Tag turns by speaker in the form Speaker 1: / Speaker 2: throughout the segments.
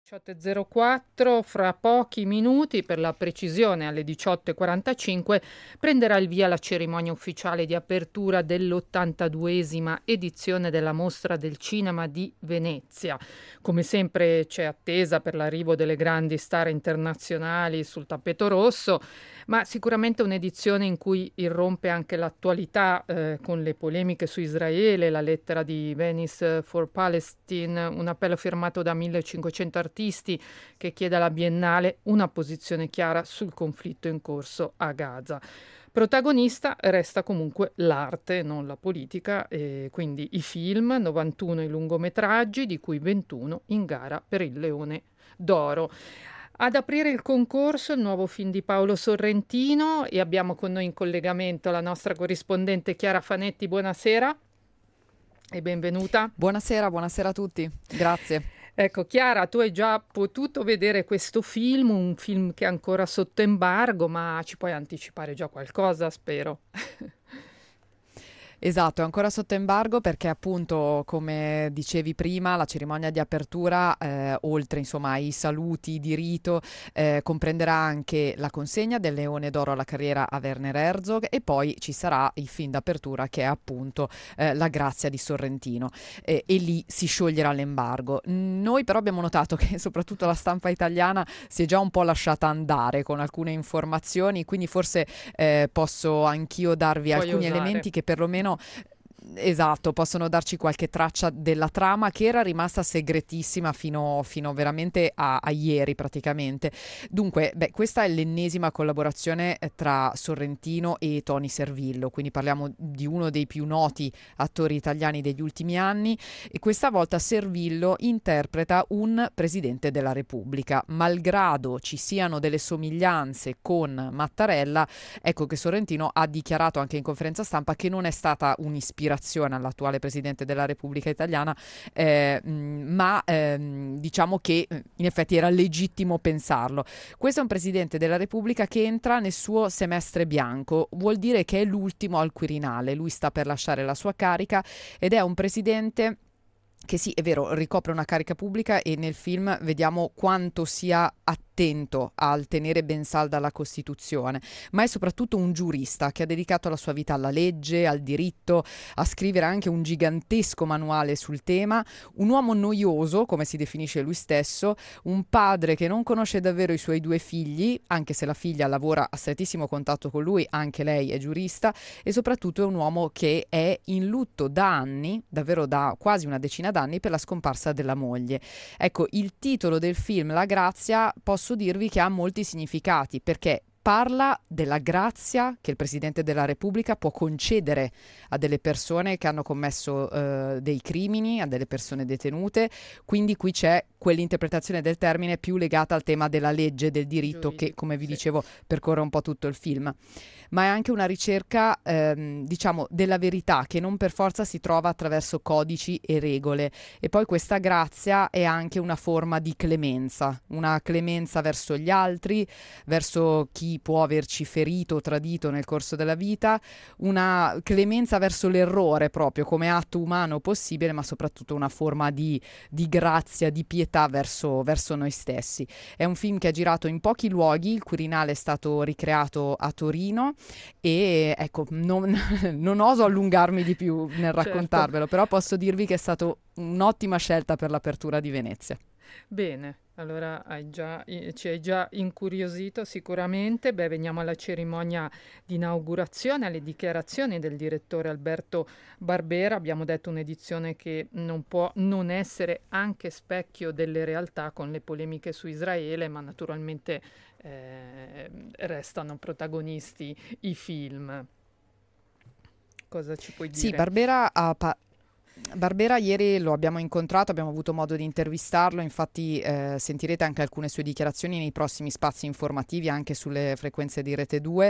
Speaker 1: 18.04, fra pochi minuti, per la precisione alle 18.45, prenderà il via la cerimonia ufficiale di apertura dell'82esima edizione della Mostra del Cinema di Venezia. Come sempre c'è attesa per l'arrivo delle grandi star internazionali sul tappeto rosso, ma sicuramente un'edizione in cui irrompe anche l'attualità con le polemiche su Israele, la lettera di Venice for Palestine, un appello firmato da 1500 artisti che chiede alla Biennale una posizione chiara sul conflitto in corso a Gaza. Protagonista resta comunque l'arte, non la politica, e quindi i film, 91 i lungometraggi, di cui 21 in gara per il Leone d'Oro. Ad aprire il concorso il nuovo film di Paolo Sorrentino e abbiamo con noi in collegamento la nostra corrispondente Chiara Fanetti. Buonasera e benvenuta.
Speaker 2: Buonasera, buonasera a tutti, grazie.
Speaker 1: Ecco, Chiara, tu hai già potuto vedere questo film, un film che è ancora sotto embargo, ma ci puoi anticipare già qualcosa, spero.
Speaker 2: Esatto, è ancora sotto embargo perché appunto, come dicevi prima, la cerimonia di apertura, oltre insomma ai saluti di rito, comprenderà anche la consegna del Leone d'Oro alla carriera a Werner Herzog e poi ci sarà il film d'apertura che è appunto La Grazia di Sorrentino e lì si scioglierà l'embargo. Noi però abbiamo notato che soprattutto la stampa italiana si è già un po' lasciata andare con alcune informazioni, quindi forse posso anch'io darvi
Speaker 1: Puoi
Speaker 2: alcuni
Speaker 1: osare.
Speaker 2: elementi che perlomeno esatto, possono darci qualche traccia della trama che era rimasta segretissima fino veramente a ieri praticamente. Dunque, questa è l'ennesima collaborazione tra Sorrentino e Tony Servillo, quindi parliamo di uno dei più noti attori italiani degli ultimi anni e questa volta Servillo interpreta un presidente della Repubblica. Malgrado ci siano delle somiglianze con Mattarella, ecco che Sorrentino ha dichiarato anche in conferenza stampa che non è stata un'ispirazione all'attuale presidente della Repubblica Italiana, ma diciamo che in effetti era legittimo pensarlo. Questo è un presidente della Repubblica che entra nel suo semestre bianco, vuol dire che è l'ultimo al Quirinale, lui sta per lasciare la sua carica ed è un presidente che sì, è vero, ricopre una carica pubblica e nel film vediamo quanto sia attento al tenere ben salda la Costituzione, ma è soprattutto un giurista che ha dedicato la sua vita alla legge, al diritto, a scrivere anche un gigantesco manuale sul tema, un uomo noioso, come si definisce lui stesso, un padre che non conosce davvero i suoi due figli, anche se la figlia lavora a strettissimo contatto con lui, anche lei è giurista, e soprattutto è un uomo che è in lutto da anni, davvero da quasi una decina d'anni, per la scomparsa della moglie. Ecco, il titolo del film, La Grazia, posso dirvi che ha molti significati, perché parla della grazia che il Presidente della Repubblica può concedere a delle persone che hanno commesso dei crimini, a delle persone detenute, quindi qui c'è quell'interpretazione del termine più legata al tema della legge, del diritto, che
Speaker 1: Giuridico,
Speaker 2: come vi
Speaker 1: sì.
Speaker 2: dicevo percorre un po' tutto il film. Ma è anche una ricerca, diciamo, della verità che non per forza si trova attraverso codici e regole. E poi questa grazia è anche una forma di clemenza, una clemenza verso gli altri, verso chi può averci ferito o tradito nel corso della vita, una clemenza verso l'errore proprio come atto umano possibile, ma soprattutto una forma di grazia, di pietà verso noi stessi. È un film che è girato in pochi luoghi, il Quirinale è stato ricreato a Torino e ecco, non oso allungarmi di più nel
Speaker 1: Certo.
Speaker 2: raccontarvelo, però posso dirvi che è stata un'ottima scelta per l'apertura di Venezia.
Speaker 1: Bene, allora ci hai già incuriosito sicuramente. Beh, veniamo alla cerimonia di inaugurazione, alle dichiarazioni del direttore Alberto Barbera. Abbiamo detto un'edizione che non può non essere anche specchio delle realtà con le polemiche su Israele, ma naturalmente restano protagonisti i film. Cosa ci puoi
Speaker 2: Sì,
Speaker 1: dire?
Speaker 2: Barbera ieri lo abbiamo incontrato, abbiamo avuto modo di intervistarlo, infatti sentirete anche alcune sue dichiarazioni nei prossimi spazi informativi anche sulle frequenze di Rete 2.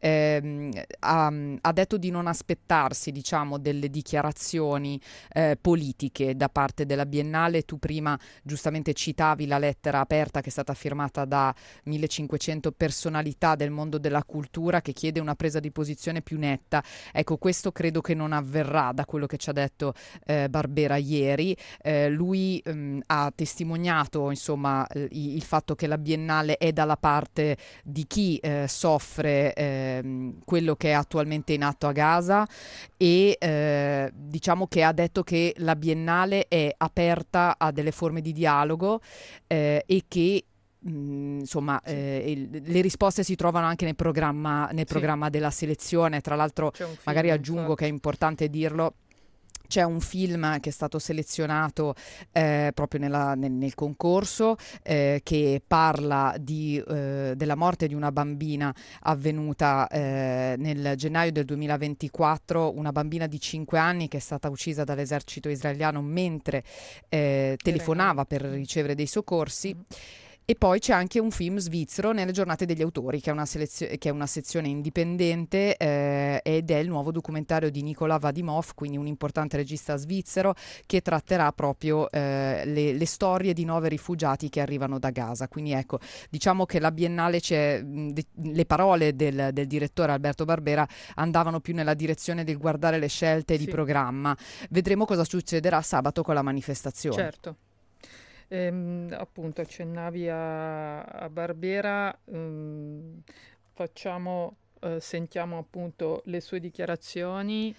Speaker 2: Ha detto di non aspettarsi, diciamo, delle dichiarazioni politiche da parte della Biennale. Tu prima giustamente citavi la lettera aperta che è stata firmata da 1500 personalità del mondo della cultura che chiede una presa di posizione più netta. Ecco, questo credo che non avverrà da quello che ci ha detto Barbera ieri. Lui ha testimoniato insomma il fatto che la Biennale è dalla parte di chi soffre quello che è attualmente in atto a Gaza e diciamo che ha detto che la Biennale è aperta a delle forme di dialogo e che insomma,
Speaker 1: Sì,
Speaker 2: le risposte si trovano anche nel
Speaker 1: sì,
Speaker 2: programma della selezione. Tra l'altro,
Speaker 1: c'è un
Speaker 2: magari
Speaker 1: film,
Speaker 2: aggiungo che è
Speaker 1: infatti.
Speaker 2: importante dirlo. C'è un film che è stato selezionato proprio nel concorso che parla della morte di una bambina avvenuta nel gennaio del 2024, una bambina di 5 anni che è stata uccisa dall'esercito israeliano mentre
Speaker 1: Era in
Speaker 2: telefonava
Speaker 1: aereo.
Speaker 2: per ricevere dei soccorsi.
Speaker 1: Mm.
Speaker 2: E poi c'è anche un film svizzero nelle giornate degli autori, che è che è una sezione indipendente ed è il nuovo documentario di Nicola Vadimov, quindi un importante regista svizzero, che tratterà proprio le storie di 9 rifugiati che arrivano da Gaza. Quindi ecco, diciamo che la Biennale le parole del direttore Alberto Barbera andavano più nella direzione del guardare le scelte di
Speaker 1: Sì,
Speaker 2: programma. Vedremo cosa succederà sabato con la manifestazione.
Speaker 1: certo. Appunto, accennavi a Barbera, sentiamo appunto le sue dichiarazioni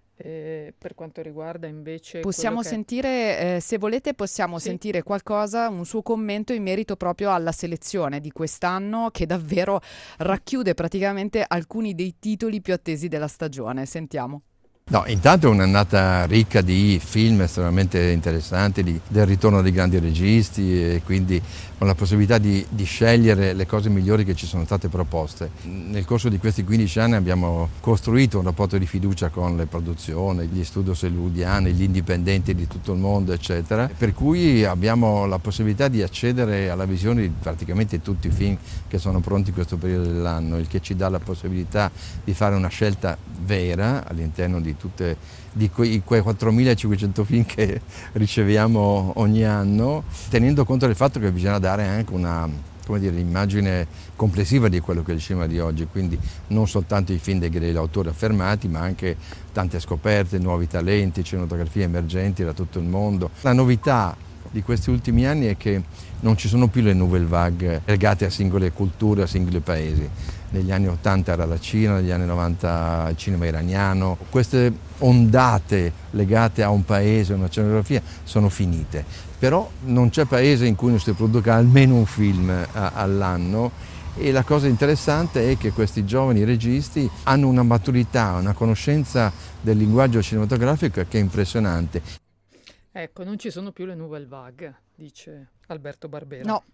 Speaker 1: per quanto riguarda invece quello
Speaker 2: Possiamo
Speaker 1: che è.
Speaker 2: sentire, se volete, possiamo
Speaker 1: Sì?
Speaker 2: sentire qualcosa, un suo commento in merito proprio alla selezione di quest'anno, che davvero racchiude praticamente alcuni dei titoli più attesi della stagione. Sentiamo.
Speaker 3: No, intanto è un'annata ricca di film estremamente interessanti, del ritorno dei grandi registi e quindi con la possibilità di scegliere le cose migliori che ci sono state proposte. Nel corso di questi 15 anni abbiamo costruito un rapporto di fiducia con le produzioni, gli studios hollywoodiani, gli indipendenti di tutto il mondo, eccetera, per cui abbiamo la possibilità di accedere alla visione di praticamente tutti i film che sono pronti in questo periodo dell'anno, il che ci dà la possibilità di fare una scelta vera all'interno di quei 4.500 film che riceviamo ogni anno, tenendo conto del fatto che bisogna dare anche una, come dire, immagine complessiva di quello che è il cinema di oggi, quindi non soltanto i film degli autori affermati, ma anche tante scoperte, nuovi talenti, cinematografie emergenti da tutto il mondo. La novità di questi ultimi anni è che non ci sono più le nouvelle vague legate a singole culture, a singoli paesi. Negli anni 80 era la Cina, negli anni 90 il cinema iraniano. Queste ondate legate a un paese, a una scenografia, sono finite. Però non c'è paese in cui non si produca almeno un film all'anno e la cosa interessante è che questi giovani registi hanno una maturità, una conoscenza del linguaggio cinematografico che è impressionante.
Speaker 1: Ecco, non ci sono più le nouvelle vague, dice Alberto Barbera.
Speaker 2: No.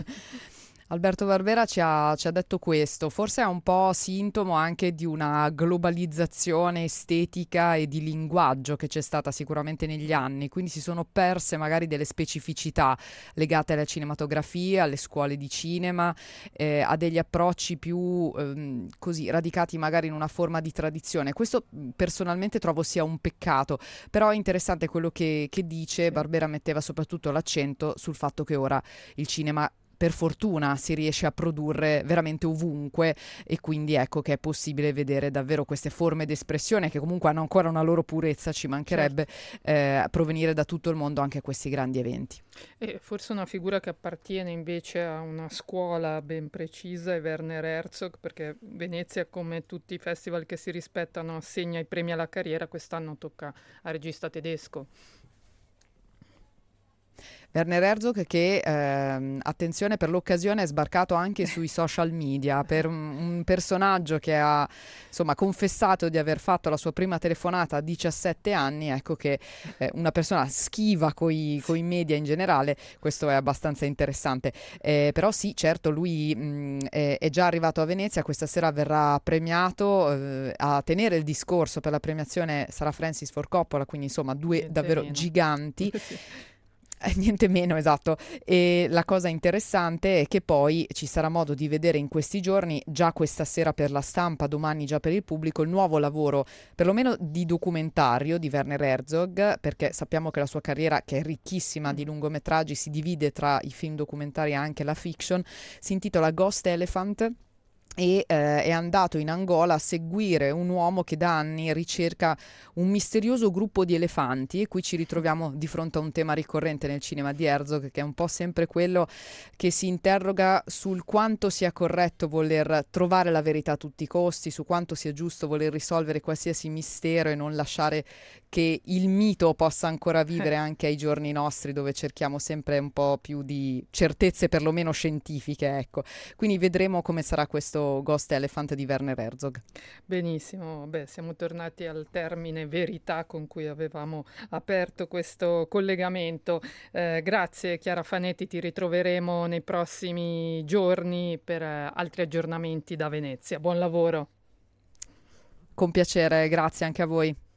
Speaker 2: Alberto Barbera ci ha detto questo, forse è un po' sintomo anche di una globalizzazione estetica e di linguaggio che c'è stata sicuramente negli anni, quindi si sono perse magari delle specificità legate alla cinematografia, alle scuole di cinema, a degli approcci più così radicati magari in una forma di tradizione. Questo personalmente trovo sia un peccato, però è interessante quello che dice.
Speaker 1: Sì.
Speaker 2: Barbera metteva soprattutto l'accento sul fatto che ora il cinema per fortuna si riesce a produrre veramente ovunque e quindi ecco che è possibile vedere davvero queste forme d'espressione che comunque hanno ancora una loro purezza, ci
Speaker 1: Certo.
Speaker 2: mancherebbe, provenire da tutto il mondo anche a questi grandi eventi.
Speaker 1: E forse una figura che appartiene invece a una scuola ben precisa è Werner Herzog, perché Venezia, come tutti i festival che si rispettano, assegna i premi alla carriera, quest'anno tocca al regista tedesco.
Speaker 2: Werner Herzog che, attenzione, per l'occasione è sbarcato anche sui social media per un personaggio che ha insomma confessato di aver fatto la sua prima telefonata a 17 anni, ecco che una persona schiva coi media in generale, questo è abbastanza interessante. Però sì, certo, lui è già arrivato a Venezia, questa sera verrà premiato, a tenere il discorso per la premiazione sarà Francis Ford Coppola, quindi insomma due
Speaker 1: Niente
Speaker 2: davvero
Speaker 1: meno.
Speaker 2: giganti.
Speaker 1: Sì.
Speaker 2: Niente meno, esatto. E la cosa interessante è che poi ci sarà modo di vedere in questi giorni, già questa sera per la stampa, domani già per il pubblico, il nuovo lavoro, perlomeno di documentario di Werner Herzog, perché sappiamo che la sua carriera, che è ricchissima di lungometraggi, si divide tra i film documentari e anche la fiction, si intitola Ghost Elephant. e è andato in Angola a seguire un uomo che da anni ricerca un misterioso gruppo di elefanti, e qui ci ritroviamo di fronte a un tema ricorrente nel cinema di Herzog, che è un po' sempre quello che si interroga sul quanto sia corretto voler trovare la verità a tutti i costi, su quanto sia giusto voler risolvere qualsiasi mistero e non lasciare che il mito possa ancora vivere anche ai giorni nostri, dove cerchiamo sempre un po' più di certezze perlomeno scientifiche, ecco. Quindi vedremo come sarà questo Ghost Elephant di Werner Herzog.
Speaker 1: Benissimo, beh, siamo tornati al termine verità con cui avevamo aperto questo collegamento. Grazie Chiara Fanetti, ti ritroveremo nei prossimi giorni per altri aggiornamenti da Venezia. Buon lavoro.
Speaker 2: Con piacere, grazie anche a voi.